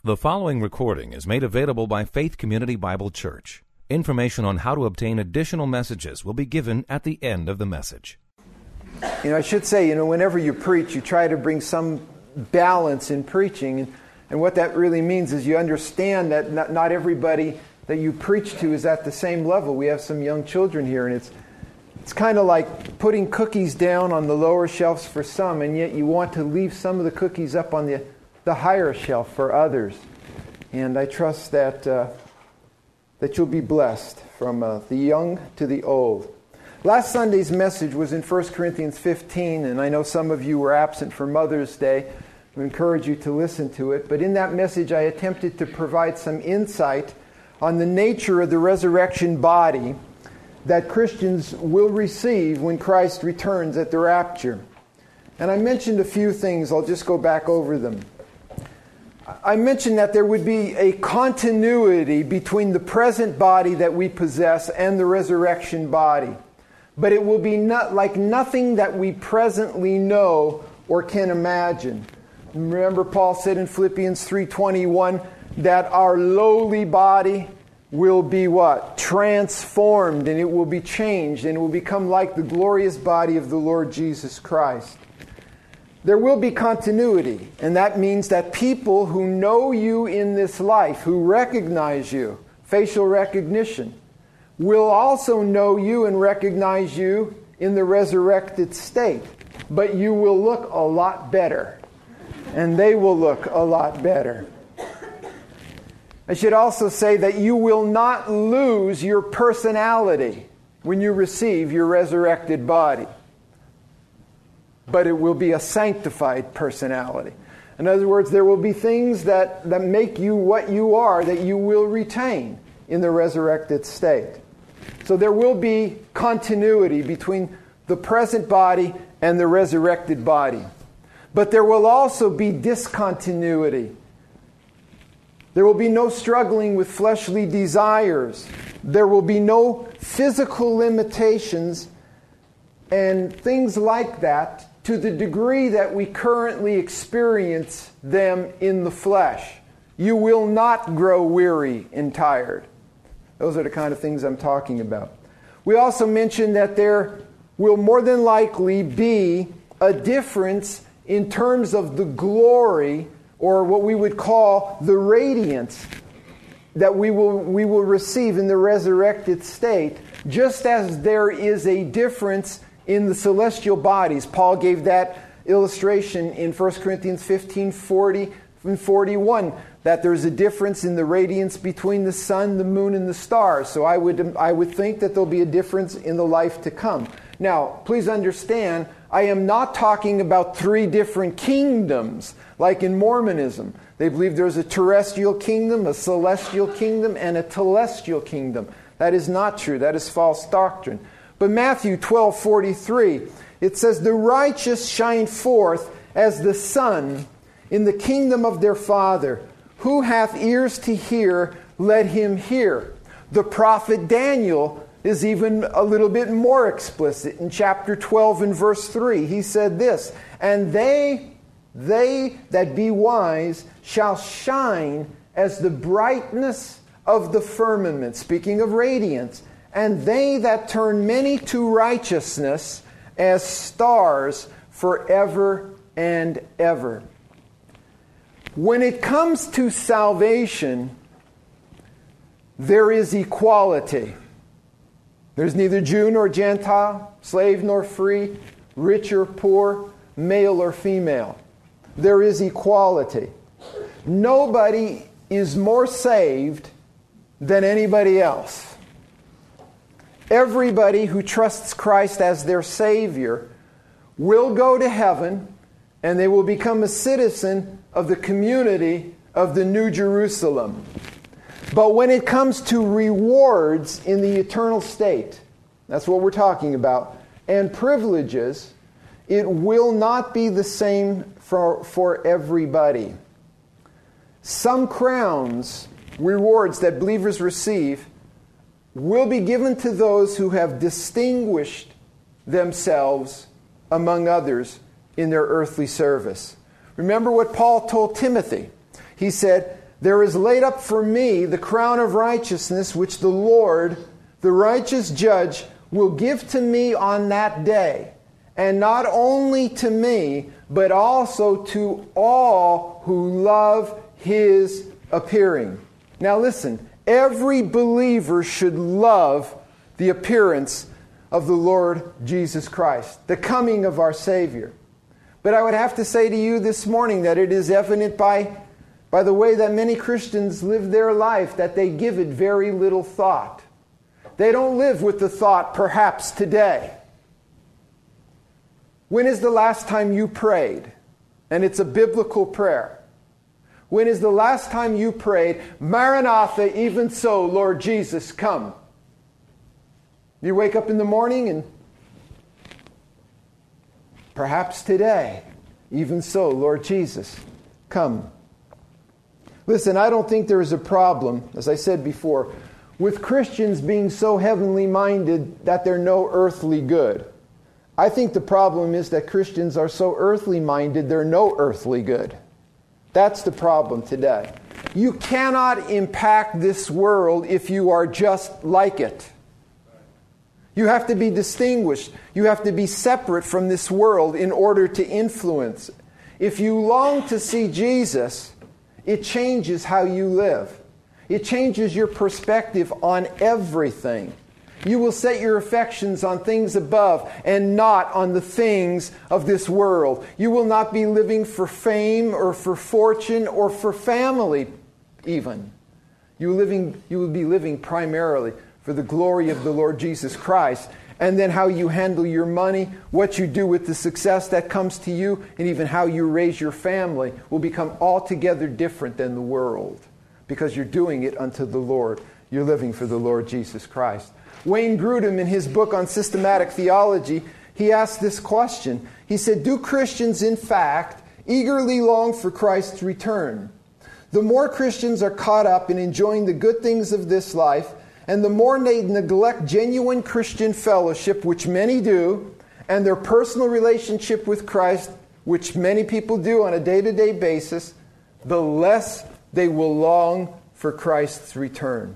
The following recording is made available by Faith Community Bible Church. Information on how to obtain additional messages will be given at the end of the message. I should say, whenever you preach, you try to bring some balance in preaching. And what that really means is you understand that not everybody that you preach to is at the same level. We have some young children here, and it's kind of like putting cookies down on the lower shelves for some, and yet you want to leave some of the cookies up on the higher shelf for others. And I trust that you'll be blessed from the young to the old. Last Sunday's message was in 1 Corinthians 15, and I know some of you were absent for Mother's Day. I encourage you to listen to it. But in that message, I attempted to provide some insight on the nature of the resurrection body that Christians will receive when Christ returns at the rapture. And I mentioned a few things. I'll just go back over them. I mentioned that there would be a continuity between the present body that we possess and the resurrection body. But it will be not like nothing that we presently know or can imagine. Remember, Paul said in Philippians 3:21 that our lowly body will be what? Transformed, and it will be changed, and it will become like the glorious body of the Lord Jesus Christ. There will be continuity, and that means that people who know you in this life, who recognize you, facial recognition, will also know you and recognize you in the resurrected state. But you will look a lot better, and they will look a lot better. I should also say that you will not lose your personality when you receive your resurrected body. But it will be a sanctified personality. In other words, there will be things that make you what you are that you will retain in the resurrected state. So there will be continuity between the present body and the resurrected body. But there will also be discontinuity. There will be no struggling with fleshly desires. There will be no physical limitations and things like that to the degree that we currently experience them in the flesh. You will not grow weary and tired. Those are the kind of things I'm talking about. We also mentioned that there will more than likely be a difference in terms of the glory, or what we would call the radiance, that we will receive in the resurrected state, just as there is a difference in the celestial bodies. Paul gave that illustration in 1 Corinthians 15:40 and 41, that there's a difference in the radiance between the sun, the moon, and the stars. So I would think that there'll be a difference in the life to come. Now, please understand, I am not talking about three different kingdoms, like in Mormonism. They believe there's a terrestrial kingdom, a celestial kingdom, and a telestial kingdom. That is not true. That is false doctrine. But Matthew 12:43, it says, "The righteous shine forth as the sun in the kingdom of their Father. Who hath ears to hear, let him hear." The prophet Daniel is even a little bit more explicit. In chapter 12 and verse 3, he said this, "And they that be wise shall shine as the brightness of the firmament," speaking of radiance, "and they that turn many to righteousness as stars forever and ever." When it comes to salvation, there is equality. There's neither Jew nor Gentile, slave nor free, rich or poor, male or female. There is equality. Nobody is more saved than anybody else. Everybody who trusts Christ as their Savior will go to heaven, and they will become a citizen of the community of the New Jerusalem. But when it comes to rewards in the eternal state, that's what we're talking about, and privileges, it will not be the same for everybody. Some crowns, rewards that believers receive, will be given to those who have distinguished themselves among others in their earthly service. Remember what Paul told Timothy. He said, There is laid up for me the crown of righteousness, which the Lord, the righteous judge, will give to me on that day. And not only to me, but also to all who love His appearing. Now listen, every believer should love the appearance of the Lord Jesus Christ, the coming of our Savior. But I would have to say to you this morning that it is evident by the way that many Christians live their life that they give it very little thought. They don't live with the thought, perhaps today. When is the last time you prayed? And it's a biblical prayer. When is the last time you prayed, Maranatha, even so, Lord Jesus, come? You wake up in the morning and perhaps today, even so, Lord Jesus, come. Listen, I don't think there is a problem, as I said before, with Christians being so heavenly minded that they're no earthly good. I think the problem is that Christians are so earthly minded they're no earthly good. That's the problem today. You cannot impact this world if you are just like it. You have to be distinguished. You have to be separate from this world in order to influence. If you long to see Jesus, it changes how you live. It changes your perspective on everything. You will set your affections on things above and not on the things of this world. You will not be living for fame or for fortune or for family even. You will be living primarily for the glory of the Lord Jesus Christ. And then how you handle your money, what you do with the success that comes to you, and even how you raise your family will become altogether different than the world. Because you're doing it unto the Lord. You're living for the Lord Jesus Christ. Wayne Grudem, in his book on systematic theology, he asked this question. He said, do Christians, in fact, eagerly long for Christ's return? The more Christians are caught up in enjoying the good things of this life, and the more they neglect genuine Christian fellowship, which many do, and their personal relationship with Christ, which many people do on a day-to-day basis, the less they will long for Christ's return.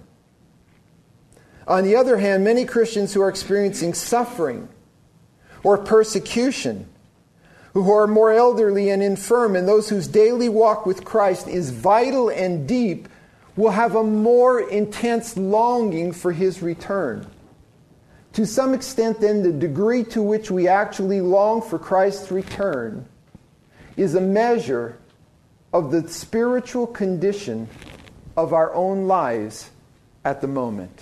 On the other hand, many Christians who are experiencing suffering or persecution, who are more elderly and infirm, and those whose daily walk with Christ is vital and deep, will have a more intense longing for His return. To some extent, then, the degree to which we actually long for Christ's return is a measure of the spiritual condition of our own lives at the moment.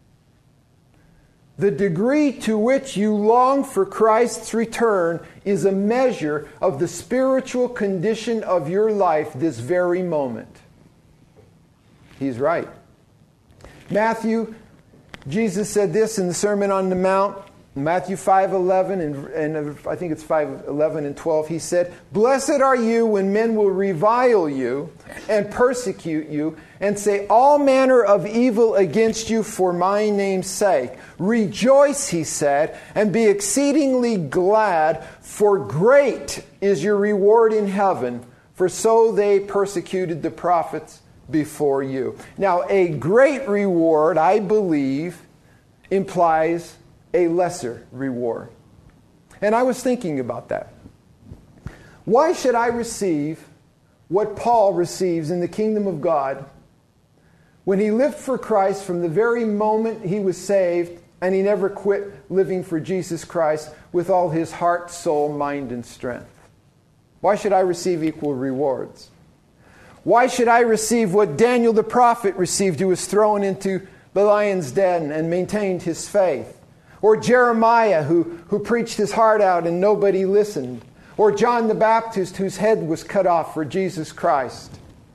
The degree to which you long for Christ's return is a measure of the spiritual condition of your life this very moment. He's right. Matthew, Jesus said this in the Sermon on the Mount, Matthew 5:11 and I think it's 5:11 and 12. He said, "Blessed are you when men will revile you and persecute you and say all manner of evil against you for my name's sake. Rejoice," he said, "and be exceedingly glad, for great is your reward in heaven, for so they persecuted the prophets before you." Now, a great reward, I believe, implies a lesser reward. And I was thinking about that. Why should I receive what Paul receives in the kingdom of God when he lived for Christ from the very moment he was saved, and he never quit living for Jesus Christ with all his heart, soul, mind, and strength? Why should I receive equal rewards? Why should I receive what Daniel the prophet received, who was thrown into the lion's den and maintained his faith? Or Jeremiah, who preached his heart out and nobody listened? Or John the Baptist, whose head was cut off for Jesus Christ?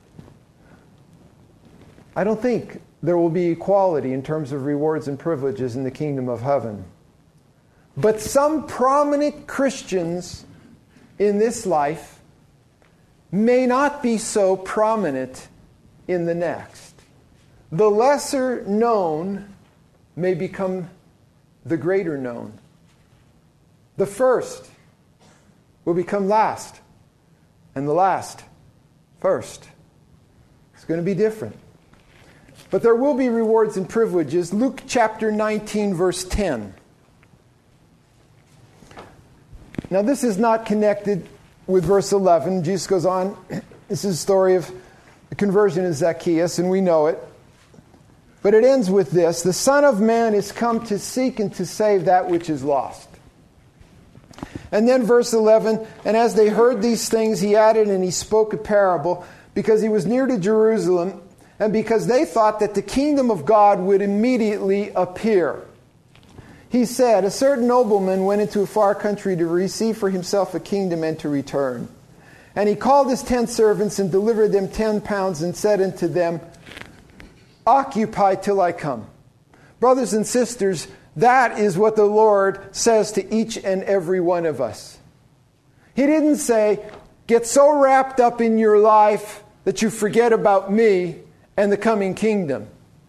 I don't think there will be equality in terms of rewards and privileges in the kingdom of heaven. But some prominent Christians in this life may not be so prominent in the next. The lesser known may become the greater known. The first will become last, and the last first. It's going to be different. But there will be rewards and privileges. Luke chapter 19, verse 10. Now this is not connected with verse 11. Jesus goes on. This is a story of the conversion of Zacchaeus, and we know it. But it ends with this: the Son of Man is come to seek and to save that which is lost. And then verse 11, and as they heard these things, he added, and he spoke a parable, because he was near to Jerusalem, and because they thought that the kingdom of God would immediately appear. He said, a certain nobleman went into a far country to receive for himself a kingdom and to return. And he called his 10 servants and delivered them 10 pounds and said unto them, occupy till I come. Brothers and sisters, that is what the Lord says to each and every one of us. He didn't say, get so wrapped up in your life that you forget about me and the coming kingdom.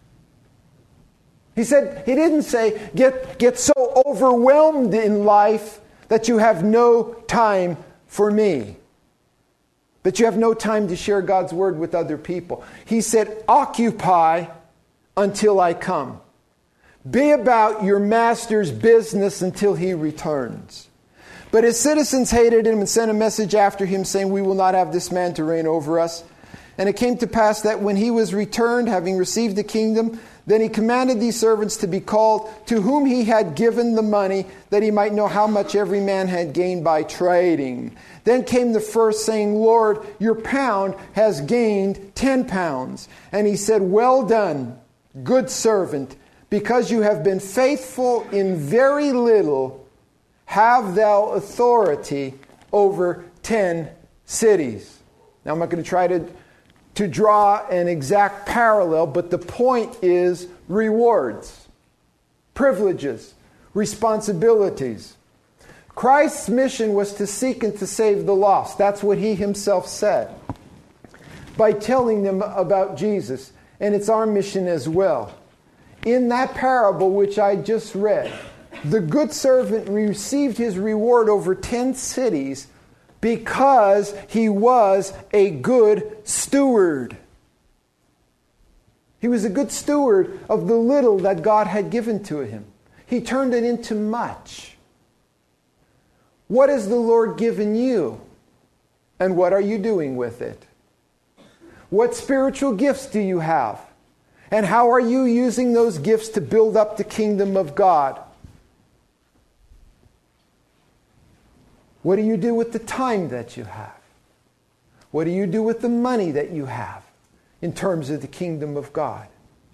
He didn't say, get so overwhelmed in life that you have no time for me, that you have no time to share God's word with other people. He said, occupy until I come. Be about your master's business until he returns. But his citizens hated him and sent a message after him, saying, we will not have this man to reign over us. And it came to pass that when he was returned, having received the kingdom, then he commanded these servants to be called, to whom he had given the money, that he might know how much every man had gained by trading. Then came the first, saying, Lord, your pound has gained 10 pounds. And he said, well done, good servant, because you have been faithful in very little, have thou authority over 10 cities. Now I'm not going to try to draw an exact parallel, but the point is rewards, privileges, responsibilities. Christ's mission was to seek and to save the lost. That's what he himself said by telling them about Jesus. And it's our mission as well. In that parable which I just read, the good servant received his reward over 10 cities because he was a good steward. He was a good steward of the little that God had given to him. He turned it into much. What has the Lord given you? And what are you doing with it? What spiritual gifts do you have? And how are you using those gifts to build up the kingdom of God? What do you do with the time that you have? What do you do with the money that you have in terms of the kingdom of God?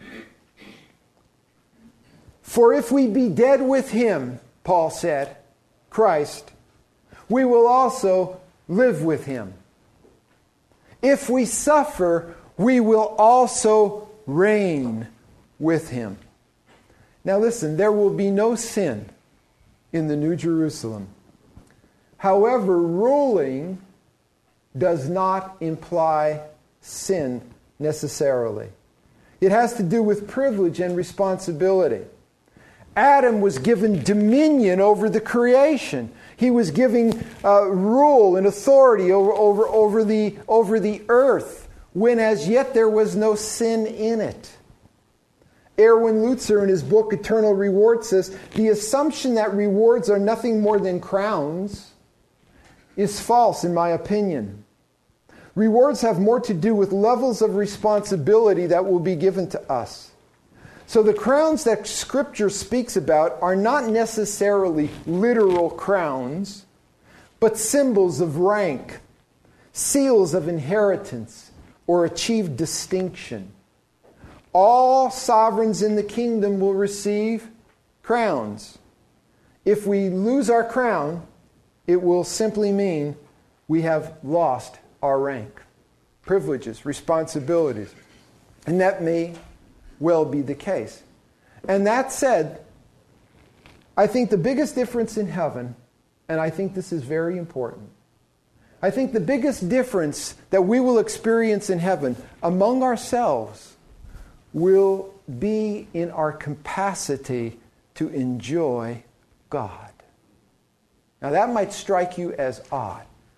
For if we be dead with him, Paul said, Christ, we will also live with him. If we suffer, we will also reign with him. Now listen, there will be no sin in the New Jerusalem. However, ruling does not imply sin necessarily. It has to do with privilege and responsibility. Adam was given dominion over the creation. He was given rule and authority over the earth, when as yet there was no sin in it. Erwin Lutzer in his book Eternal Reward says, the assumption that rewards are nothing more than crowns is false in my opinion. Rewards have more to do with levels of responsibility that will be given to us. So the crowns that Scripture speaks about are not necessarily literal crowns, but symbols of rank, seals of inheritance, or achieved distinction. All sovereigns in the kingdom will receive crowns. If we lose our crown, it will simply mean we have lost our rank, privileges, responsibilities. And that may well be the case. And that said, I think the biggest difference in heaven, and I think this is very important, I think the biggest difference that we will experience in heaven among ourselves will be in our capacity to enjoy God. Now that might strike you as odd,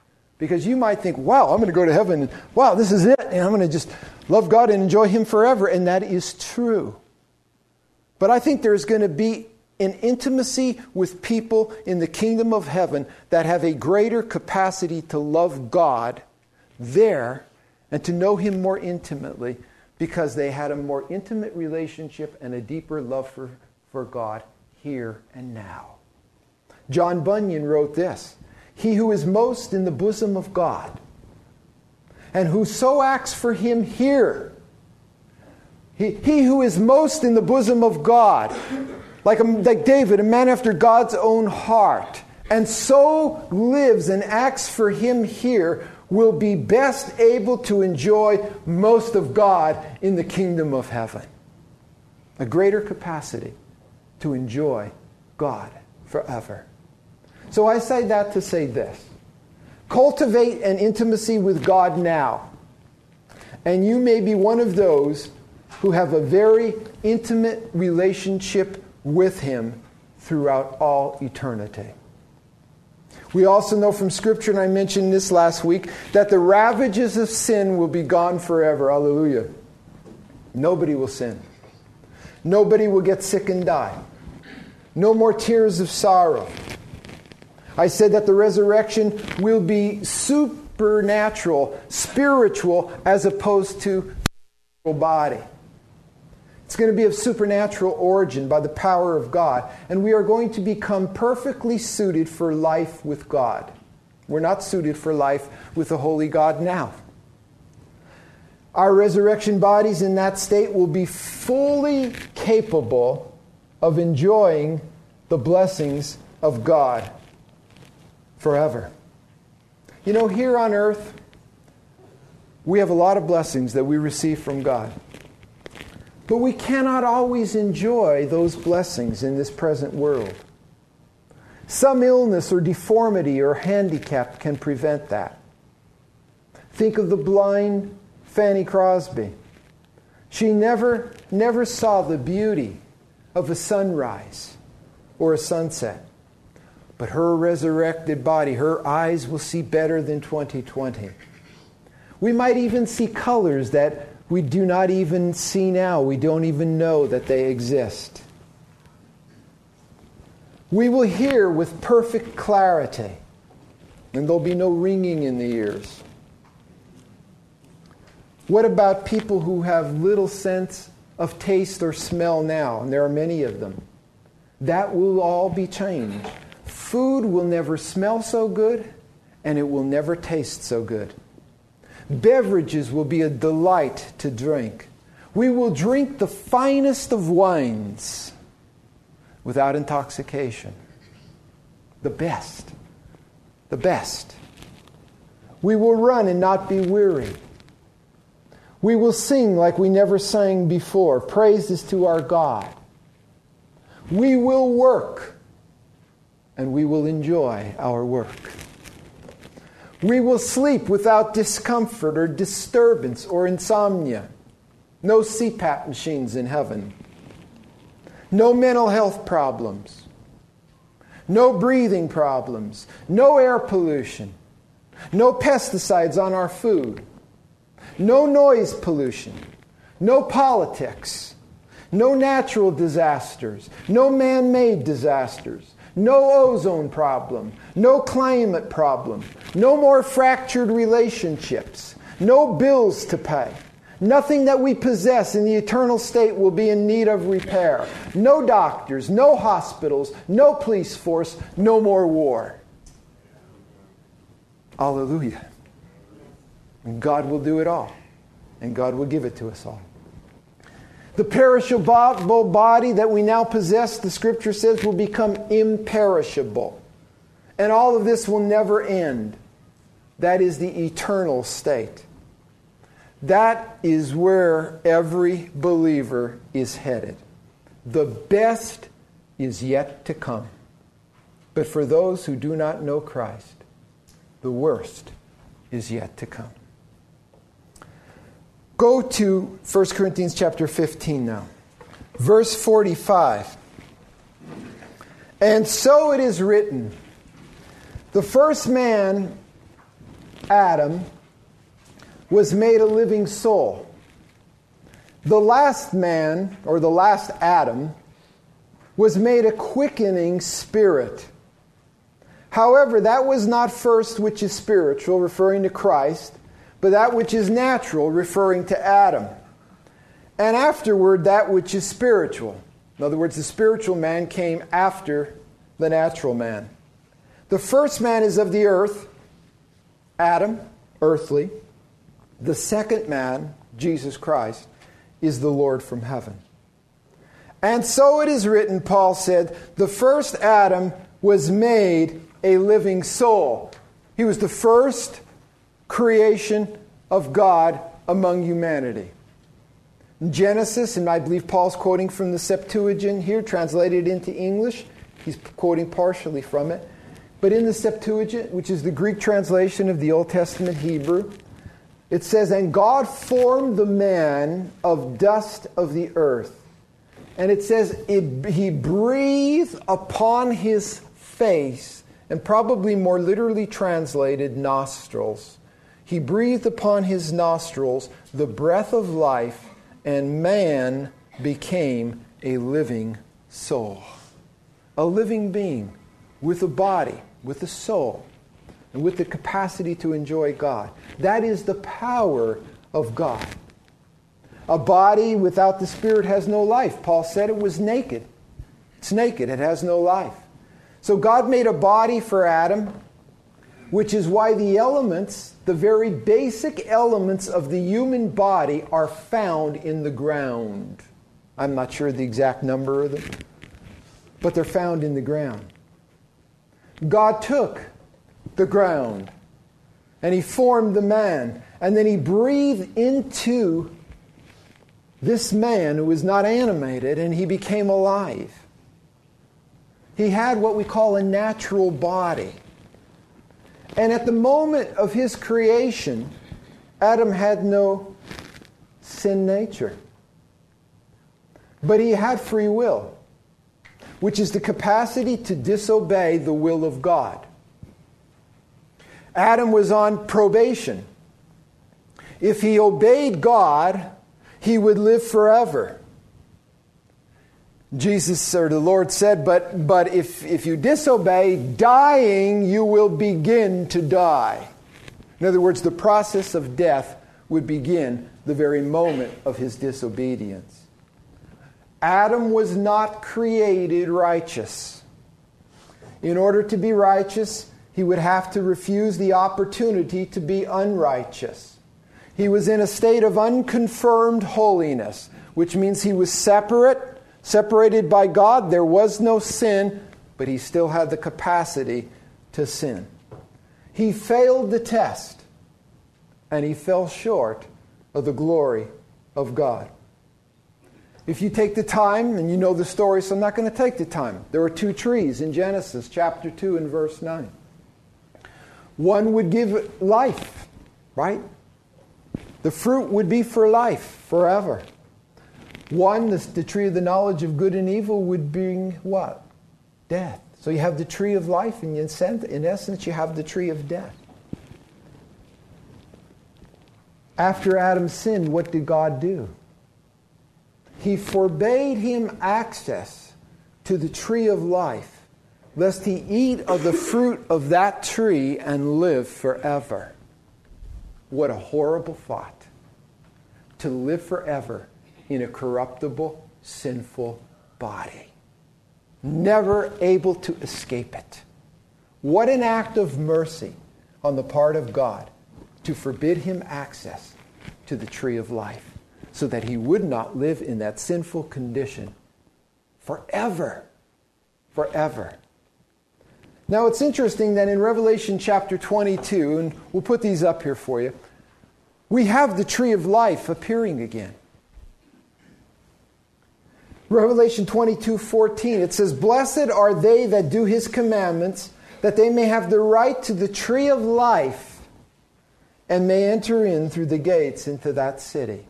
Because you might think, wow, I'm going to go to heaven, and wow, this is it, and I'm going to just love God and enjoy Him forever. And that is true. But I think there's going to be an intimacy with people in the kingdom of heaven that have a greater capacity to love God there and to know Him more intimately because they had a more intimate relationship and a deeper love for God here and now. John Bunyan wrote this: "He who is most in the bosom of God, and who so acts for Him here, he who is most in the bosom of God, like David, a man after God's own heart, and so lives and acts for Him here, will be best able to enjoy most of God in the kingdom of heaven." A greater capacity to enjoy God forever. So I say that to say this: cultivate an intimacy with God now. And you may be one of those who have a very intimate relationship with Him throughout all eternity. We also know from Scripture, and I mentioned this last week, that the ravages of sin will be gone forever. Hallelujah. Nobody will sin. Nobody will get sick and die. No more tears of sorrow. I said that the resurrection will be supernatural, spiritual, as opposed to physical body. It's going to be of supernatural origin by the power of God. And we are going to become perfectly suited for life with God. We're not suited for life with the holy God now. Our resurrection bodies in that state will be fully capable of enjoying the blessings of God forever. You know, here on earth, we have a lot of blessings that we receive from God. But we cannot always enjoy those blessings in this present world. Some illness or deformity or handicap can prevent that. Think of the blind Fanny Crosby. She never saw the beauty of a sunrise or a sunset. But her resurrected body, her eyes will see better than 20/20. We might even see colors that we do not even see now. We don't even know that they exist. We will hear with perfect clarity, and there'll be no ringing in the ears. What about people who have little sense of taste or smell now? And there are many of them. That will all be changed. Food will never smell so good, and it will never taste so good. Beverages will be a delight to drink. We will drink the finest of wines without intoxication. The best. The best. We will run and not be weary. We will sing like we never sang before. Praises to our God. We will work, and we will enjoy our work. We will sleep without discomfort or disturbance or insomnia. No CPAP machines in heaven. No mental health problems. No breathing problems. No air pollution. No pesticides on our food. No noise pollution. No politics. No natural disasters. No man-made disasters. No ozone problem. No climate problem. No more fractured relationships. No bills to pay. Nothing that we possess in the eternal state will be in need of repair. No doctors, no hospitals, no police force, no more war. Hallelujah. And God will do it all. And God will give it to us all. The perishable body that we now possess, the Scripture says, will become imperishable. And all of this will never end. That is the eternal state. That is where every believer is headed. The best is yet to come. But for those who do not know Christ, the worst is yet to come. Go to 1 Corinthians chapter 15 now. Verse 45. And so it is written, the first man Adam was made a living soul. The last man, or the last Adam, was made a quickening spirit. However, that was not first which is spiritual, referring to Christ, but that which is natural, referring to Adam. And afterward, that which is spiritual. In other words, the spiritual man came after the natural man. The first man is of the earth, Adam, earthly. The second man, Jesus Christ, is the Lord from heaven. And so it is written, Paul said, the first Adam was made a living soul. He was the first creation of God among humanity. In Genesis, and I believe Paul's quoting from the Septuagint here, translated into English. He's quoting partially from it. But in the Septuagint, which is the Greek translation of the Old Testament Hebrew, it says, and God formed the man of dust of the earth. And it says, he breathed upon his face, and probably more literally translated, nostrils. He breathed upon his nostrils the breath of life, and man became a living soul. A living being with a body, with a soul, and with the capacity to enjoy God. That is the power of God. A body without the Spirit has no life. Paul said it was naked. It's naked. It has no life. So God made a body for Adam, which is why the elements, the very basic elements of the human body, are found in the ground. I'm not sure the exact number of them, but they're found in the ground. God took the ground and He formed the man, and then He breathed into this man who was not animated, and he became alive. He had what we call a natural body. And at the moment of his creation, Adam had no sin nature. But he had free will, which is the capacity to disobey the will of God. Adam was on probation. If he obeyed God, he would live forever. Jesus, or the Lord said, but if you disobey, dying, you will begin to die. In other words, the process of death would begin the very moment of his disobedience. Adam was not created righteous. In order to be righteous, he would have to refuse the opportunity to be unrighteous. He was in a state of unconfirmed holiness, which means he was separated by God. There was no sin, but he still had the capacity to sin. He failed the test, and he fell short of the glory of God. If you take the time, and you know the story, so I'm not going to take the time. There were two trees in Genesis chapter 2 and verse 9. One would give life, right? The fruit would be for life, forever. One, the tree of the knowledge of good and evil, would bring what? Death. So you have the tree of life, and in essence, you have the tree of death. After Adam sinned, what did God do? He forbade him access to the tree of life, lest he eat of the fruit of that tree and live forever. What a horrible thought. To live forever in a corruptible, sinful body. Never able to escape it. What an act of mercy on the part of God to forbid him access to the tree of life, so that he would not live in that sinful condition forever. Forever. Now it's interesting that in Revelation chapter 22, and we'll put these up here for you, we have the tree of life appearing again. Revelation 22:14, it says, "Blessed are they that do his commandments, that they may have the right to the tree of life, and may enter in through the gates into that city."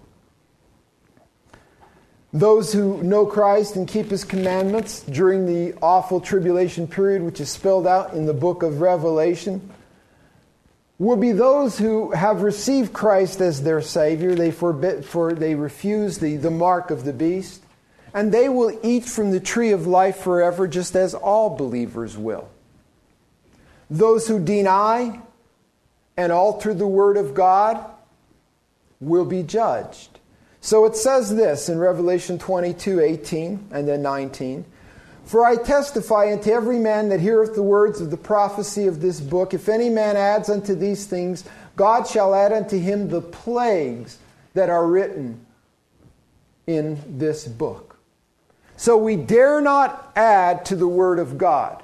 Those who know Christ and keep his commandments during the awful tribulation period, which is spelled out in the book of Revelation, will be those who have received Christ as their Savior. They refuse the mark of the beast. And they will eat from the tree of life forever, just as all believers will. Those who deny and alter the Word of God will be judged. So it says this in Revelation 22:18 and then 19. For I testify unto every man that heareth the words of the prophecy of this book, if any man adds unto these things, God shall add unto him the plagues that are written in this book. So we dare not add to the Word of God.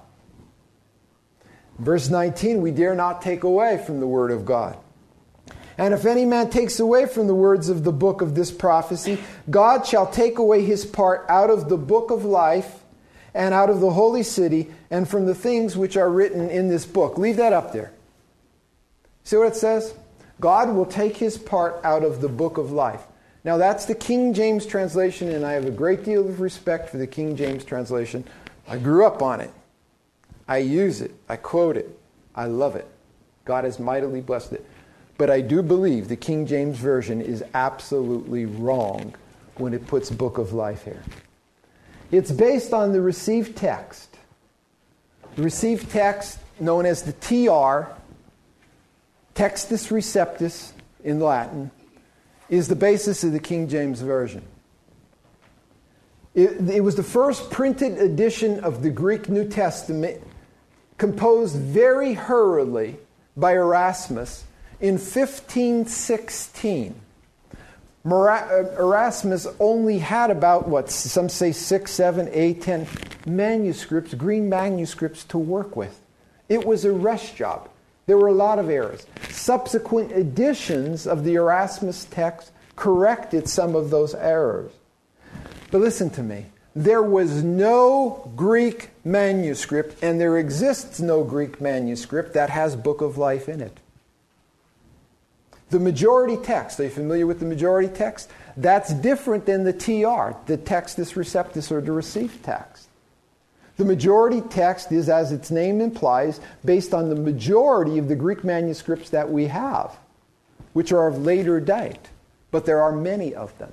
Verse 19, we dare not take away from the Word of God. And if any man takes away from the words of the book of this prophecy, God shall take away his part out of the book of life and out of the holy city and from the things which are written in this book. Leave that up there. See what it says? God will take his part out of the book of life. Now that's the King James translation, and I have a great deal of respect for the King James translation. I grew up on it. I use it. I quote it. I love it. God has mightily blessed it. But I do believe the King James Version is absolutely wrong when it puts book of life here. It's based on the received text. The received text, known as the TR, Textus Receptus in Latin, is the basis of the King James Version. It was the first printed edition of the Greek New Testament, composed very hurriedly by Erasmus in 1516. Erasmus only had about, some say 6, 7, 8, 10 manuscripts, green manuscripts to work with. It was a rush job. There were a lot of errors. Subsequent editions of the Erasmus text corrected some of those errors. But listen to me. There was no Greek manuscript, and there exists no Greek manuscript that has Book of Life in it. The majority text, are you familiar with the majority text? That's different than the TR, the Textus Receptus, or the received text. The majority text is, as its name implies, based on the majority of the Greek manuscripts that we have, which are of later date, but there are many of them.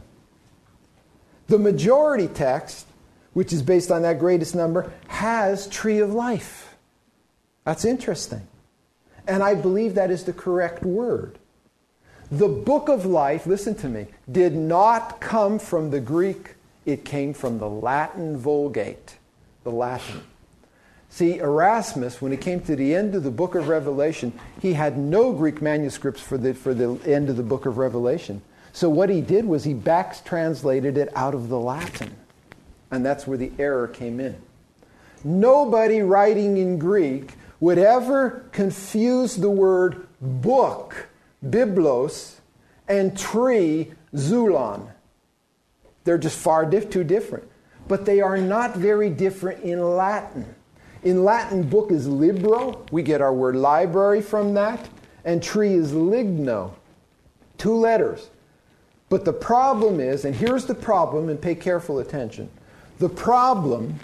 The majority text, which is based on that greatest number, has Tree of Life. That's interesting. And I believe that is the correct word. The Book of Life, listen to me, did not come from the Greek. It came from the Latin Vulgate. The Latin. See, Erasmus, when he came to the end of the book of Revelation, he had no Greek manuscripts for the end of the book of Revelation. So what he did was he back-translated it out of the Latin. And that's where the error came in. Nobody writing in Greek would ever confuse the word book, biblos, and tree, zulon. They're just too different. But they are not very different in Latin. In Latin, book is libro. We get our word library from that. And tree is ligno. 2 letters. But the problem is, and here's the problem, and pay careful attention. The problem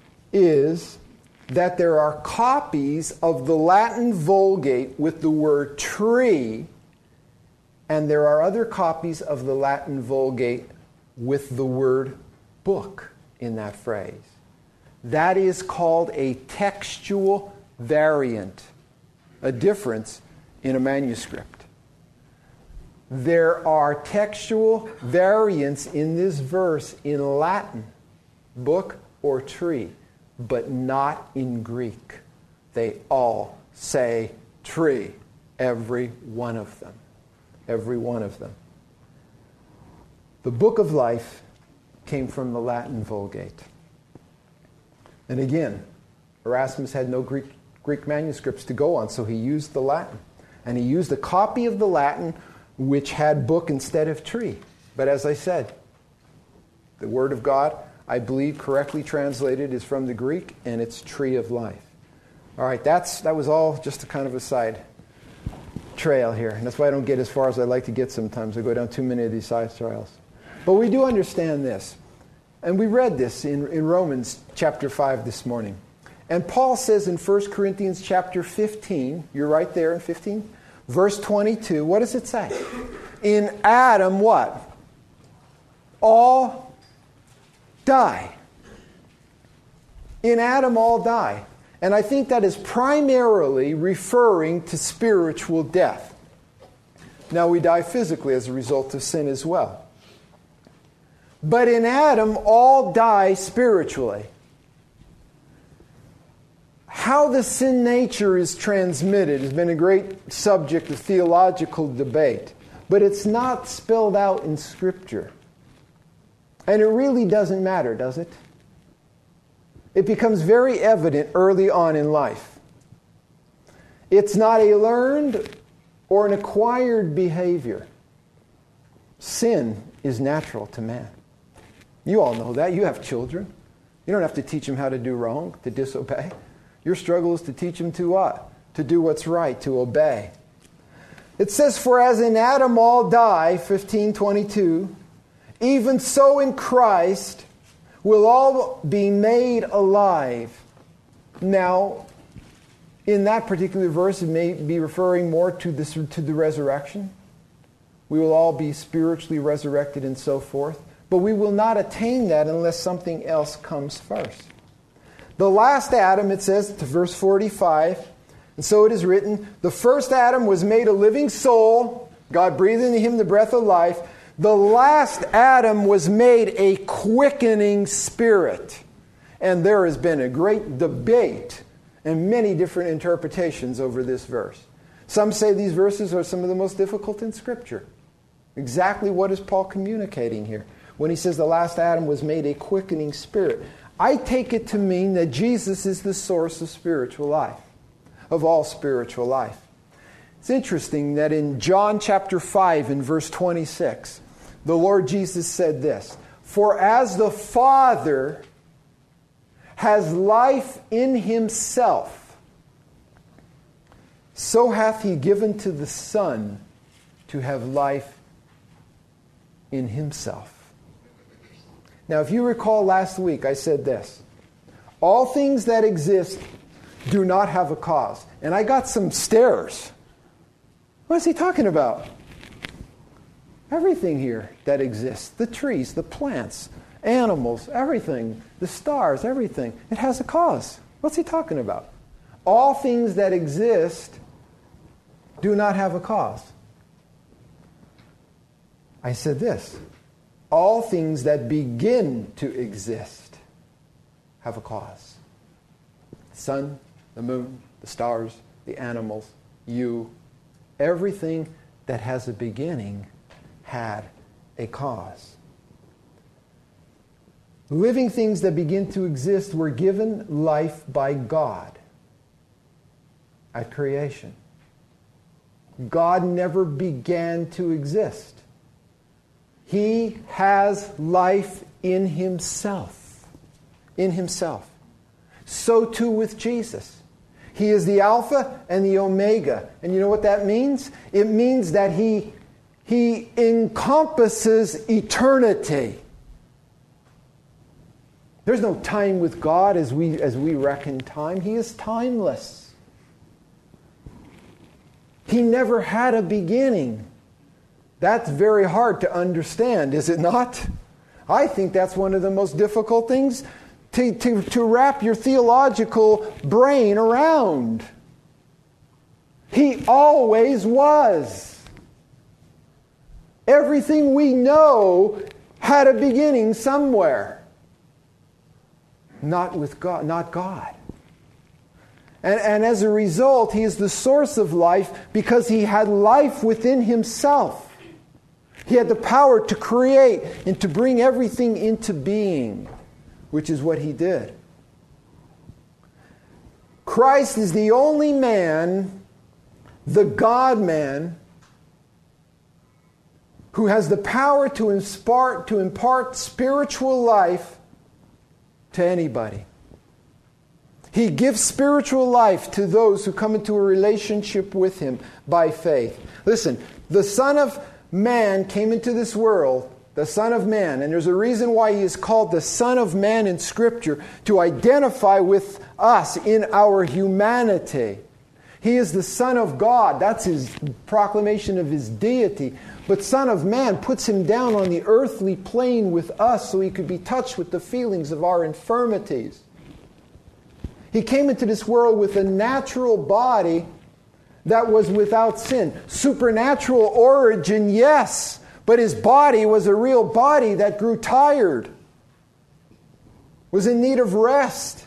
is that there are copies of the Latin Vulgate with the word tree, and there are other copies of the Latin Vulgate with the word book in that phrase. That is called a textual variant, a difference in a manuscript. There are textual variants in this verse in Latin, book or tree, but not in Greek. They all say tree, every one of them. Every one of them. The Book of Life came from the Latin Vulgate. And again, Erasmus had no Greek manuscripts to go on, so he used the Latin. And he used a copy of the Latin which had book instead of tree. But as I said, the Word of God, I believe correctly translated, is from the Greek, and it's tree of life. All right, that was all just a kind of a side trail here. And that's why I don't get as far as I like to get sometimes. I go down too many of these side trails. But we do understand this. And we read this in Romans chapter 5 this morning. And Paul says in 1 Corinthians chapter 15, you're right there in 15, verse 22, what does it say? In Adam, what? All die. In Adam, all die. And I think that is primarily referring to spiritual death. Now, we die physically as a result of sin as well. But in Adam, all die spiritually. How the sin nature is transmitted has been a great subject of theological debate. But it's not spelled out in Scripture. And it really doesn't matter, does it? It becomes very evident early on in life. It's not a learned or an acquired behavior. Sin is natural to man. You all know that. You have children. You don't have to teach them how to do wrong, to disobey. Your struggle is to teach them to what? To do what's right, to obey. It says, for as in Adam all die, 15:22, even so in Christ will all be made alive. Now, in that particular verse, it may be referring more to the resurrection. We will all be spiritually resurrected and so forth. But we will not attain that unless something else comes first. The last Adam, it says, to verse 45, and so it is written, the first Adam was made a living soul. God breathed into him the breath of life. The last Adam was made a quickening spirit. And there has been a great debate and many different interpretations over this verse. Some say these verses are some of the most difficult in Scripture. Exactly what is Paul communicating here when he says the last Adam was made a quickening spirit? I take it to mean that Jesus is the source of spiritual life, of all spiritual life. It's interesting that in John chapter 5 and verse 26, the Lord Jesus said this, for as the Father has life in himself, so hath he given to the Son to have life in himself. Now, if you recall last week, I said this, all things that exist do not have a cause. And I got some stares. What is he talking about? Everything here that exists, the trees, the plants, animals, everything, the stars, everything, it has a cause. What's he talking about? All things that exist do not have a cause. I said this, all things that begin to exist have a cause. The sun, the moon, the stars, the animals, you, everything that has a beginning had a cause. Living things that begin to exist were given life by God at creation. God never began to exist. He has life in himself. In himself. So too with Jesus. He is the Alpha and the Omega. And you know what that means? It means that he encompasses eternity. There's no time with God as we reckon time. He is timeless. He never had a beginning. That's very hard to understand, is it not? I think that's one of the most difficult things to wrap your theological brain around. He always was. Everything we know had a beginning somewhere. Not with God, not God. And as a result, he is the source of life because he had life within himself. He had the power to create and to bring everything into being, which is what he did. Christ is the only man, the God-man, who has the power to impart spiritual life to anybody. He gives spiritual life to those who come into a relationship with him by faith. Listen, the Son of Man came into this world, the Son of Man, and there's a reason why he is called the Son of Man in Scripture, to identify with us in our humanity. He is the Son of God. That's his proclamation of his deity. But Son of Man puts him down on the earthly plane with us so he could be touched with the feelings of our infirmities. He came into this world with a natural body that was without sin. Supernatural origin, yes, but his body was a real body that grew tired, was in need of rest.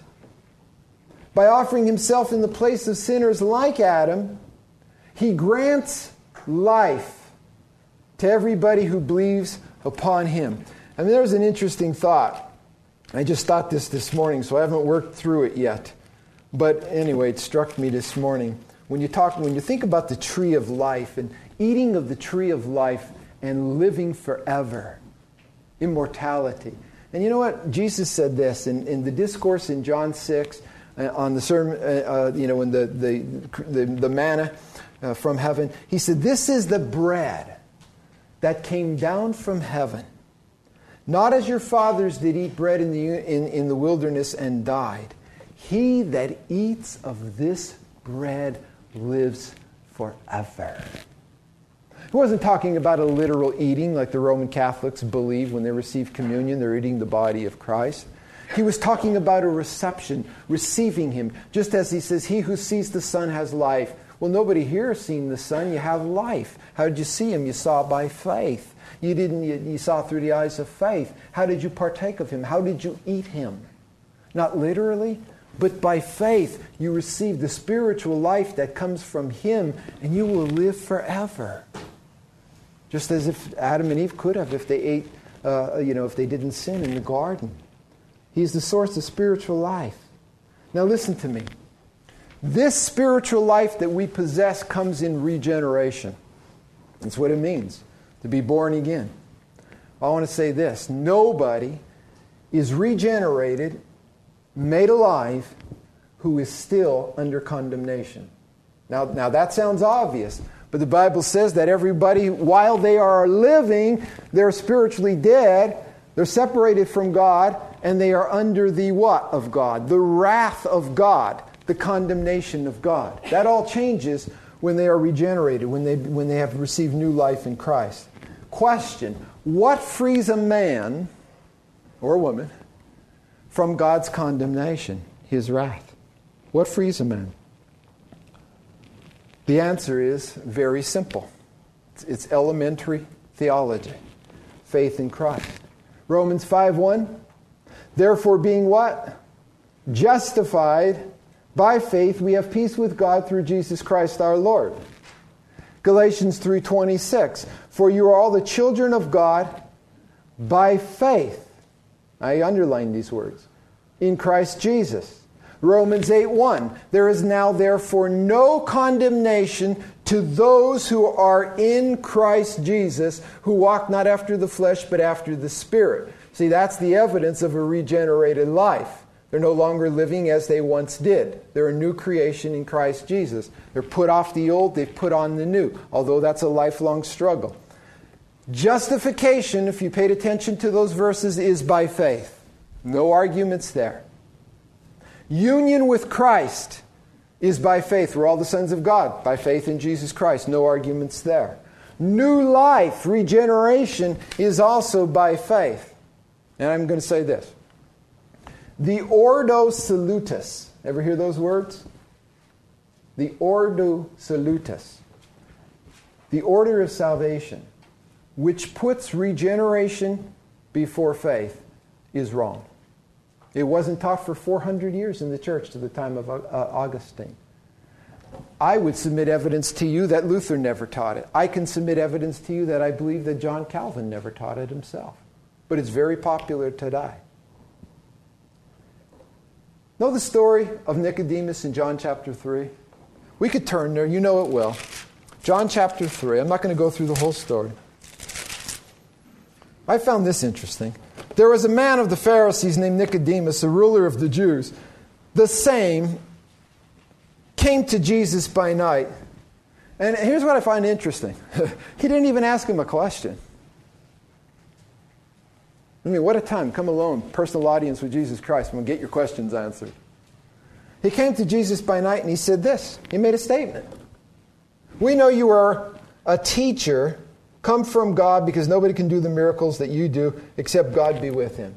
By offering himself in the place of sinners like Adam, he grants life to everybody who believes upon him. I mean, there's an interesting thought. I just thought this morning, so I haven't worked through it yet. But anyway, it struck me this morning. When you think about the tree of life and eating of the tree of life and living forever, immortality. And you know what? Jesus said this in the discourse in John 6 on the sermon, in the manna from heaven. He said, "This is the bread that came down from heaven, not as your fathers did eat bread in the wilderness and died. He that eats of this bread lives forever." He wasn't talking about a literal eating like the Roman Catholics believe when they receive communion, they're eating the body of Christ. He was talking about a reception, receiving him, just as he says, "He who sees the Son has life." Well, nobody here has seen the Son. You have life. How did you see him? You saw by faith. You saw through the eyes of faith. How did you partake of him? How did you eat him? Not literally, but by faith you receive the spiritual life that comes from him, and you will live forever. Just as if Adam and Eve could have if they ate, if they didn't sin in the garden. He's the source of spiritual life. Now listen to me. This spiritual life that we possess comes in regeneration. That's what it means, to be born again. I want to say this. Nobody is regenerated, made alive, who is still under condemnation. Now that sounds obvious, but the Bible says that everybody, while they are living, they're spiritually dead, they're separated from God, and they are under the what of God? The wrath of God, the condemnation of God. That all changes when they are regenerated, when they have received new life in Christ. Question: what frees a man or a woman from God's condemnation, his wrath? What frees a man? The answer is very simple. It's elementary theology. Faith in Christ. Romans 5:1. Therefore, being what? Justified by faith, we have peace with God through Jesus Christ our Lord. Galatians 3:26. For you are all the children of God by faith. I underline these words. In Christ Jesus. Romans 8:1. There is now therefore no condemnation to those who are in Christ Jesus, who walk not after the flesh but after the Spirit. See, that's the evidence of a regenerated life. They're no longer living as they once did. They're a new creation in Christ Jesus. They're put off the old, they've put on the new, although that's a lifelong struggle. Justification, if you paid attention to those verses, is by faith. No arguments there. Union with Christ is by faith. We're all the sons of God, by faith in Jesus Christ. No arguments there. New life, regeneration, is also by faith. And I'm going to say this. The Ordo Salutis. Ever hear those words? The Ordo Salutis. The order of salvation, which puts regeneration before faith, is wrong. It wasn't taught for 400 years in the church to the time of Augustine. I would submit evidence to you that Luther never taught it. I can submit evidence to you that I believe that John Calvin never taught it himself. But it's very popular today. Know the story of Nicodemus in John chapter 3? We could turn there. You know it well. John chapter 3. I'm not going to go through the whole story. I found this interesting. There was a man of the Pharisees named Nicodemus, a ruler of the Jews. The same came to Jesus by night. And here's what I find interesting. He didn't even ask him a question. I mean, what a time. Come alone. Personal audience with Jesus Christ. I'm going to get your questions answered. He came to Jesus by night and he said this. He made a statement. We know you are a teacher, come from God, because nobody can do the miracles that you do except God be with him.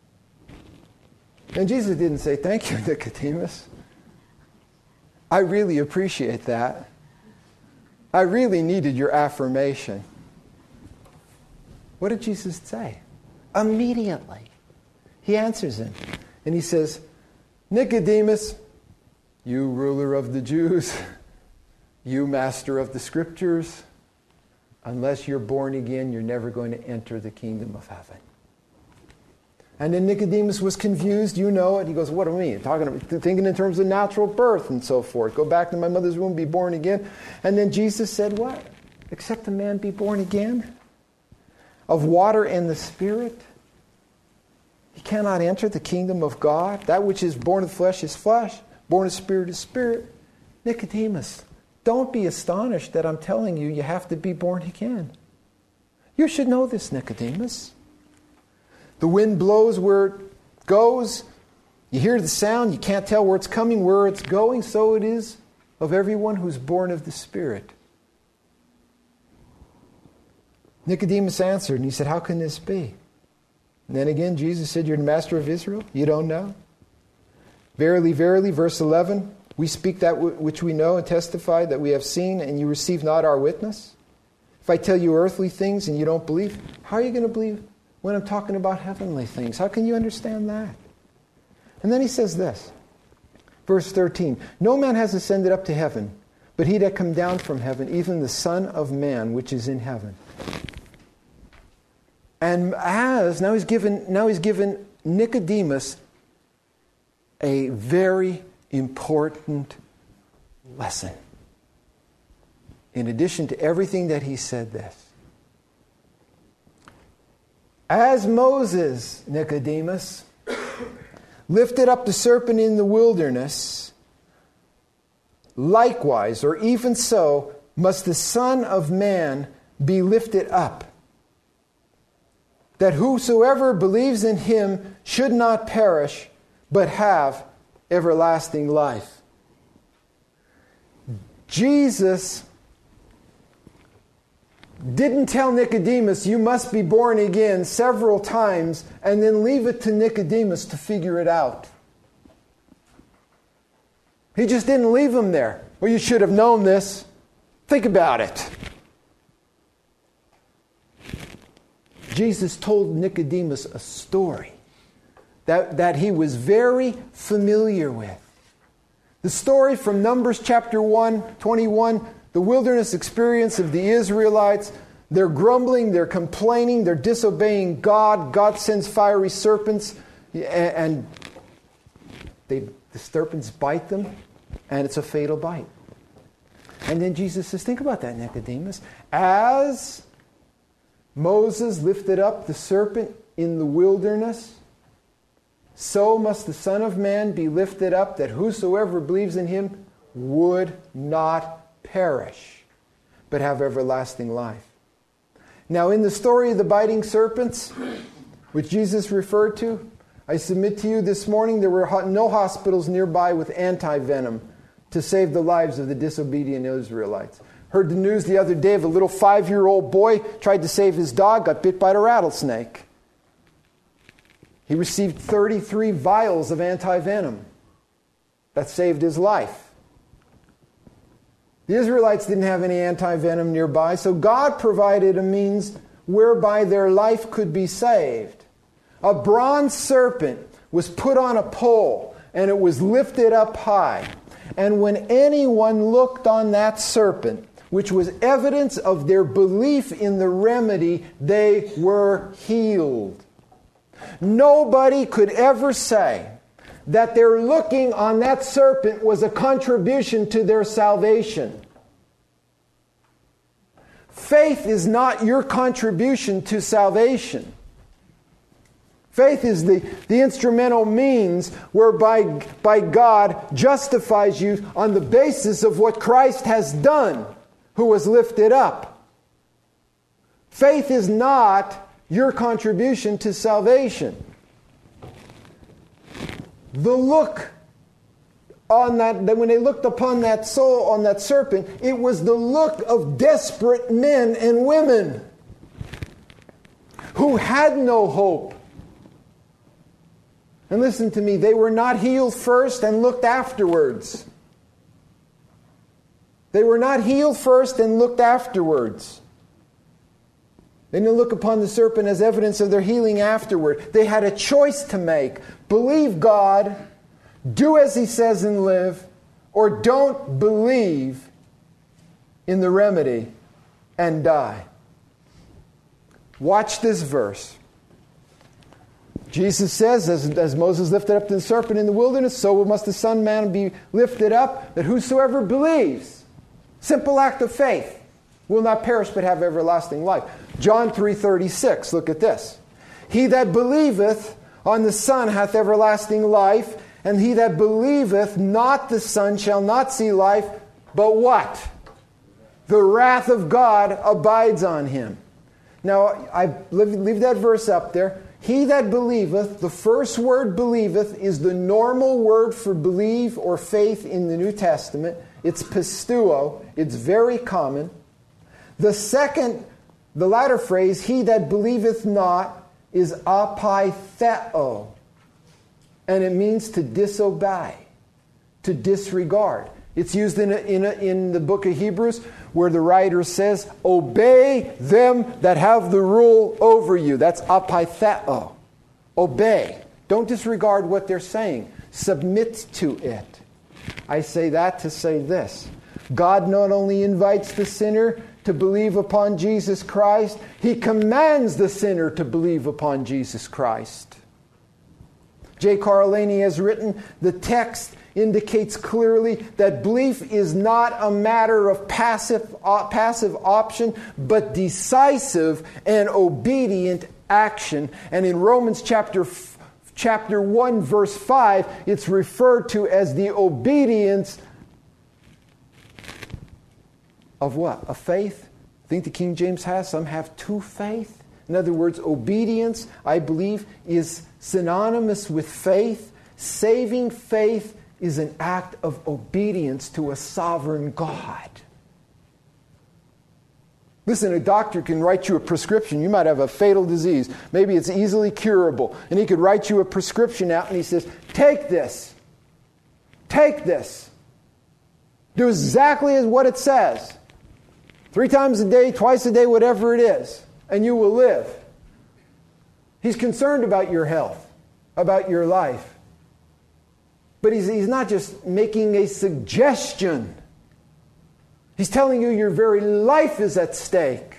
And Jesus didn't say, thank you, Nicodemus. I really appreciate that. I really needed your affirmation. What did Jesus say? Immediately. He answers him. And he says, Nicodemus, you ruler of the Jews, you master of the Scriptures, unless you're born again, you're never going to enter the kingdom of heaven. And then Nicodemus was confused. You know it. He goes, what do you mean? Thinking in terms of natural birth and so forth. Go back to my mother's womb, be born again. And then Jesus said what? Except a man be born again? Of water and the Spirit? He cannot enter the kingdom of God. That which is born of flesh is flesh. Born of spirit is spirit. Nicodemus, don't be astonished that I'm telling you you have to be born again. You should know this, Nicodemus. The wind blows where it goes. You hear the sound. You can't tell where it's coming, where it's going. So it is of everyone who's born of the Spirit. Nicodemus answered, and he said, how can this be? And then again, Jesus said, you're the master of Israel? You don't know? Verily, verily, verse 11, we speak that which we know and testify that we have seen, and you receive not our witness. If I tell you earthly things and you don't believe, how are you going to believe when I'm talking about heavenly things? How can you understand that? And then he says this, verse 13, no man has ascended up to heaven, but he that come down from heaven, even the Son of Man, which is in heaven. And now he's given Nicodemus a very important lesson. In addition to everything that he said this. As Moses, Nicodemus, lifted up the serpent in the wilderness, likewise, or even so, must the Son of Man be lifted up, that whosoever believes in him should not perish, but have everlasting life. Jesus didn't tell Nicodemus, you must be born again several times, and then leave it to Nicodemus to figure it out. He just didn't leave him there. Well, you should have known this. Think about it. Jesus told Nicodemus a story that he was very familiar with. The story from Numbers chapter 21, the wilderness experience of the Israelites. They're grumbling, they're complaining, they're disobeying God. God sends fiery serpents, and the serpents bite them, and it's a fatal bite. And then Jesus says, think about that, Nicodemus. As Moses lifted up the serpent in the wilderness, so must the Son of Man be lifted up, that whosoever believes in him would not perish, but have everlasting life. Now, in the story of the biting serpents, which Jesus referred to, I submit to you this morning there were no hospitals nearby with anti-venom to save the lives of the disobedient Israelites. Heard the news the other day of a little 5-year-old boy tried to save his dog, got bit by a rattlesnake. He received 33 vials of anti-venom. That saved his life. The Israelites didn't have any anti-venom nearby, so God provided a means whereby their life could be saved. A bronze serpent was put on a pole, and it was lifted up high. And when anyone looked on that serpent, which was evidence of their belief in the remedy, they were healed. Nobody could ever say that their looking on that serpent was a contribution to their salvation. Faith is not your contribution to salvation. Faith is the instrumental means whereby God justifies you on the basis of what Christ has done, who was lifted up. Faith is not your contribution to salvation. The look on that when they looked upon that soul, on that serpent, it was the look of desperate men and women who had no hope. And listen to me, they were not healed first and looked afterwards. They were not healed first and looked afterwards. They didn't look upon the serpent as evidence of their healing afterward. They had a choice to make. Believe God, do as He says and live, or don't believe in the remedy and die. Watch this verse. Jesus says, as Moses lifted up the serpent in the wilderness, so must the Son of Man be lifted up, that whosoever believes, simple act of faith, will not perish but have everlasting life. John 3:36, look at this. He that believeth on the Son hath everlasting life, and he that believeth not the Son shall not see life, but what? The wrath of God abides on him. Now, I leave that verse up there. He that believeth, the first word believeth is the normal word for believe or faith in the New Testament. It's pistuo. It's very common. The latter phrase, he that believeth not, is apaitheo. And it means to disobey, to disregard. It's used in the book of Hebrews where the writer says, obey them that have the rule over you. That's apaitheo. Obey. Don't disregard what they're saying. Submit to it. I say that to say this. God not only invites the sinner to believe upon Jesus Christ, He commands the sinner to believe upon Jesus Christ. J. Carl Laney has written, the text indicates clearly that belief is not a matter of passive option, but decisive and obedient action. And in Romans chapter 1, verse 5, it's referred to as the obedience of what? Of faith? I think the King James has. Some have to faith. In other words, obedience, I believe, is synonymous with faith. Saving faith is an act of obedience to a sovereign God. Listen, a doctor can write you a prescription. You might have a fatal disease. Maybe it's easily curable. And he could write you a prescription out and he says, take this. Take this. Do exactly as what it says. 3 times a day, twice a day, whatever it is. And you will live. He's concerned about your health, about your life. But he's not just making a suggestion. He's telling you your very life is at stake.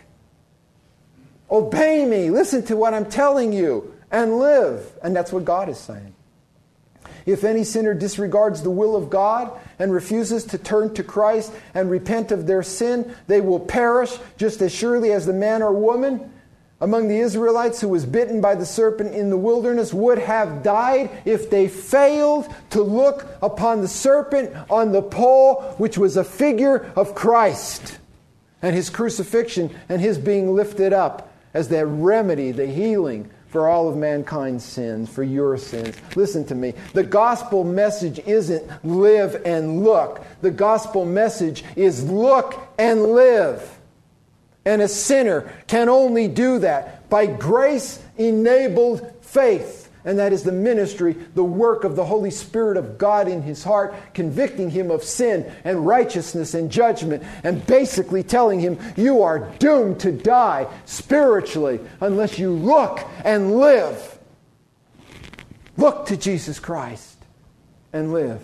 Obey me. Listen to what I'm telling you and live. And that's what God is saying. If any sinner disregards the will of God and refuses to turn to Christ and repent of their sin, they will perish just as surely as the man or woman among the Israelites who was bitten by the serpent in the wilderness would have died if they failed to look upon the serpent on the pole, which was a figure of Christ and His crucifixion and His being lifted up as the remedy, the healing for all of mankind's sins, for your sins. Listen to me. The gospel message isn't live and look. The gospel message is look and live. And a sinner can only do that by grace-enabled faith. And that is the ministry, the work of the Holy Spirit of God in his heart, convicting him of sin and righteousness and judgment, and basically telling him, you are doomed to die spiritually unless you look and live. Look to Jesus Christ and live.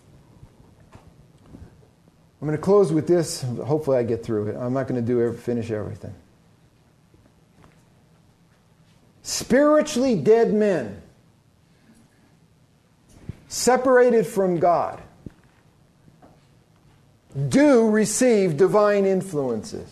I'm going to close with this. Hopefully I get through it. I'm not going to finish everything. Spiritually dead men, separated from God, do receive divine influences.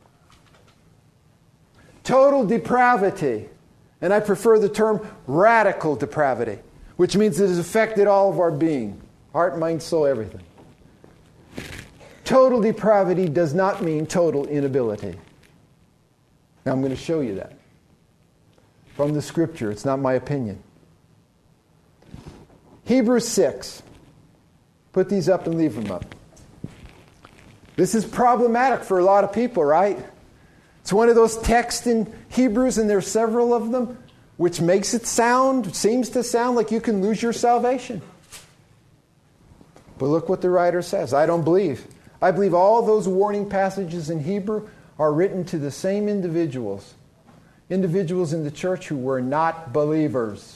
Total depravity, and I prefer the term radical depravity, which means it has affected all of our being, heart, mind, soul, everything. Total depravity does not mean total inability. Now I'm going to show you that from the Scripture. It's not my opinion. Hebrews 6. Put these up and leave them up. This is problematic for a lot of people, right? It's one of those texts in Hebrews, and there's several of them, which seems to sound like you can lose your salvation. But look what the writer says. I don't believe. I believe all those warning passages in Hebrew are written to the same individuals. Individuals in the church who were not believers.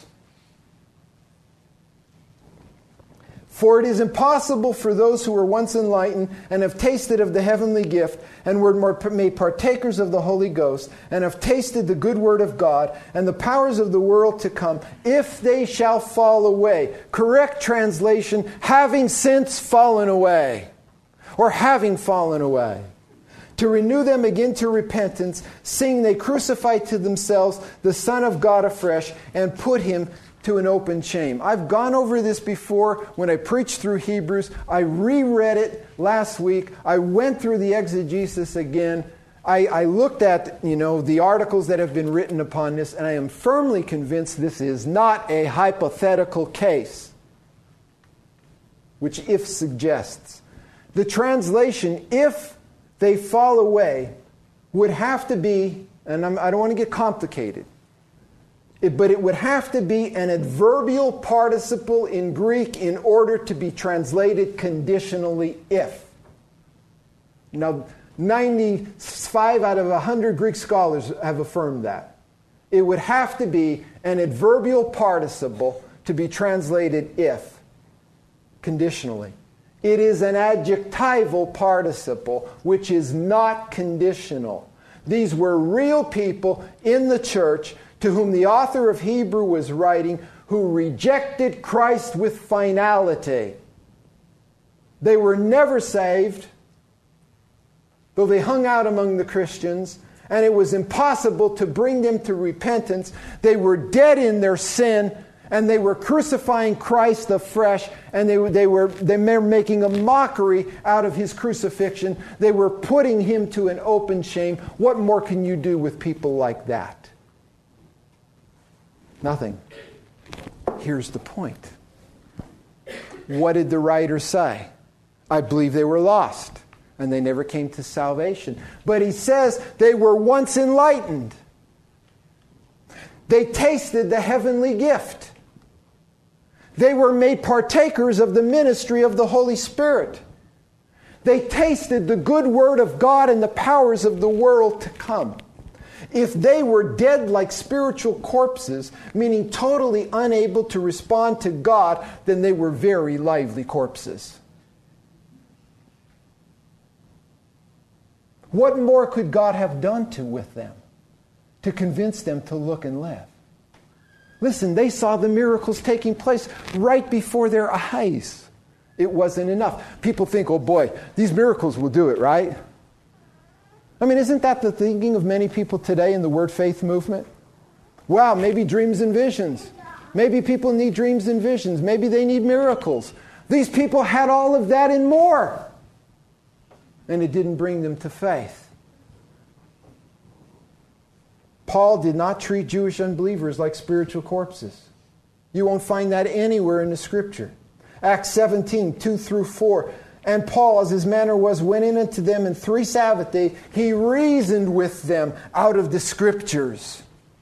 For it is impossible for those who were once enlightened and have tasted of the heavenly gift and were made partakers of the Holy Ghost and have tasted the good word of God and the powers of the world to come, if they shall fall away. Correct translation, having since fallen away, or having fallen away. To renew them again to repentance, seeing they crucify to themselves the Son of God afresh and put him to an open shame. I've gone over this before when I preached through Hebrews. I reread it last week. I went through the exegesis again. I looked at, the articles that have been written upon this, and I am firmly convinced this is not a hypothetical case, which if suggests. The translation, if they fall away, would have to be, and I don't want to get complicated, but it would have to be an adverbial participle in Greek in order to be translated conditionally if. Now, 95 out of 100 Greek scholars have affirmed that. It would have to be an adverbial participle to be translated if, conditionally. It is an adjectival participle, which is not conditional. These were real people in the church to whom the author of Hebrew was writing, who rejected Christ with finality. They were never saved, though they hung out among the Christians, and it was impossible to bring them to repentance. They were dead in their sin, and they were crucifying Christ afresh, and they were making a mockery out of his crucifixion. They were putting him to an open shame. What more can you do with people like that? Nothing. Here's the point. What did the writer say? I believe they were lost, and they never came to salvation. But he says they were once enlightened. They tasted the heavenly gift. They were made partakers of the ministry of the Holy Spirit. They tasted the good word of God and the powers of the world to come. If they were dead like spiritual corpses, meaning totally unable to respond to God, then they were very lively corpses. What more could God have done with them to convince them to look and live? Listen, they saw the miracles taking place right before their eyes. It wasn't enough. People think, oh boy, these miracles will do it, right? I mean, isn't that the thinking of many people today in the Word Faith movement? Wow, maybe dreams and visions. Maybe people need dreams and visions. Maybe they need miracles. These people had all of that and more. And it didn't bring them to faith. Paul did not treat Jewish unbelievers like spiritual corpses. You won't find that anywhere in the Scripture. Acts 17, 2 through 4. And Paul, as his manner was, went in unto them in 3 Sabbath days. He reasoned with them out of the Scriptures,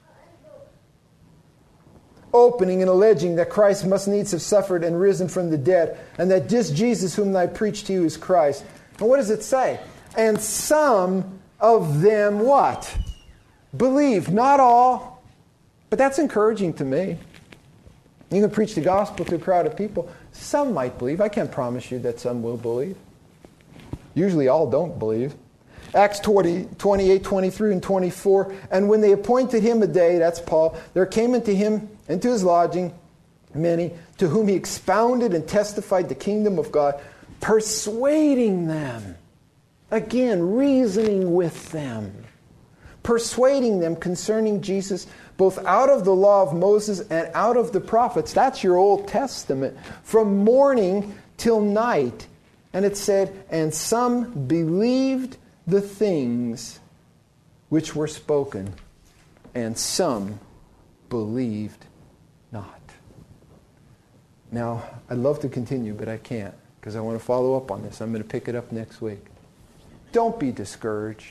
opening and alleging that Christ must needs have suffered and risen from the dead, and that this Jesus whom I preach to you is Christ. And what does it say? And some of them what? Believed. Not all. But that's encouraging to me. You can preach the gospel to a crowd of people. Some might believe. I can't promise you that some will believe. Usually all don't believe. Acts 20, 28, 23, and 24. And when they appointed him a day, that's Paul, there came into him, into his lodging, many, to whom he expounded and testified the kingdom of God, persuading them. Again, reasoning with them. Persuading them concerning Jesus, both out of the law of Moses and out of the prophets. That's your Old Testament. From morning till night. And it said, and some believed the things which were spoken, and some believed not. Now, I'd love to continue, but I can't, because I want to follow up on this. I'm going to pick it up next week. Don't be discouraged.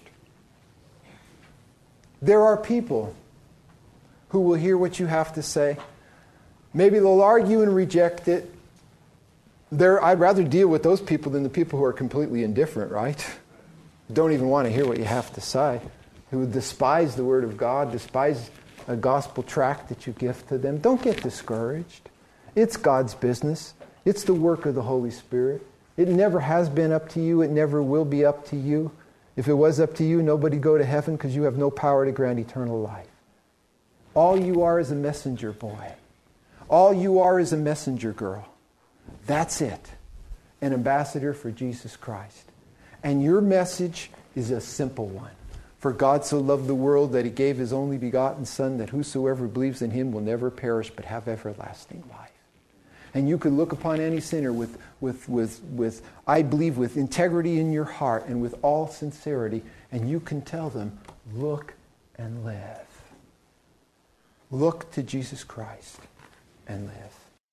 There are people who will hear what you have to say. Maybe they'll argue and reject it. I'd rather deal with those people than the people who are completely indifferent, right? Don't even want to hear what you have to say. Who despise the Word of God, despise a gospel tract that you give to them. Don't get discouraged. It's God's business. It's the work of the Holy Spirit. It never has been up to you. It never will be up to you. If it was up to you, nobody go to heaven because you have no power to grant eternal life. All you are is a messenger boy. All you are is a messenger girl. That's it. An ambassador for Jesus Christ. And your message is a simple one. For God so loved the world that He gave His only begotten Son, that whosoever believes in Him will never perish but have everlasting life. And you could look upon any sinner with I believe, with integrity in your heart and with all sincerity, and you can tell them, look and live. Look to Jesus Christ and live.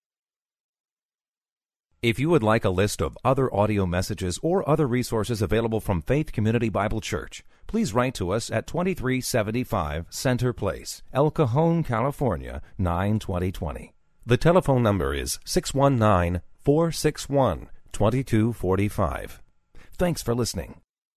If you would like a list of other audio messages or other resources available from Faith Community Bible Church, please write to us at 2375 Center Place, El Cajon, California, 92020. The telephone number is 619-461-2245. Thanks for listening.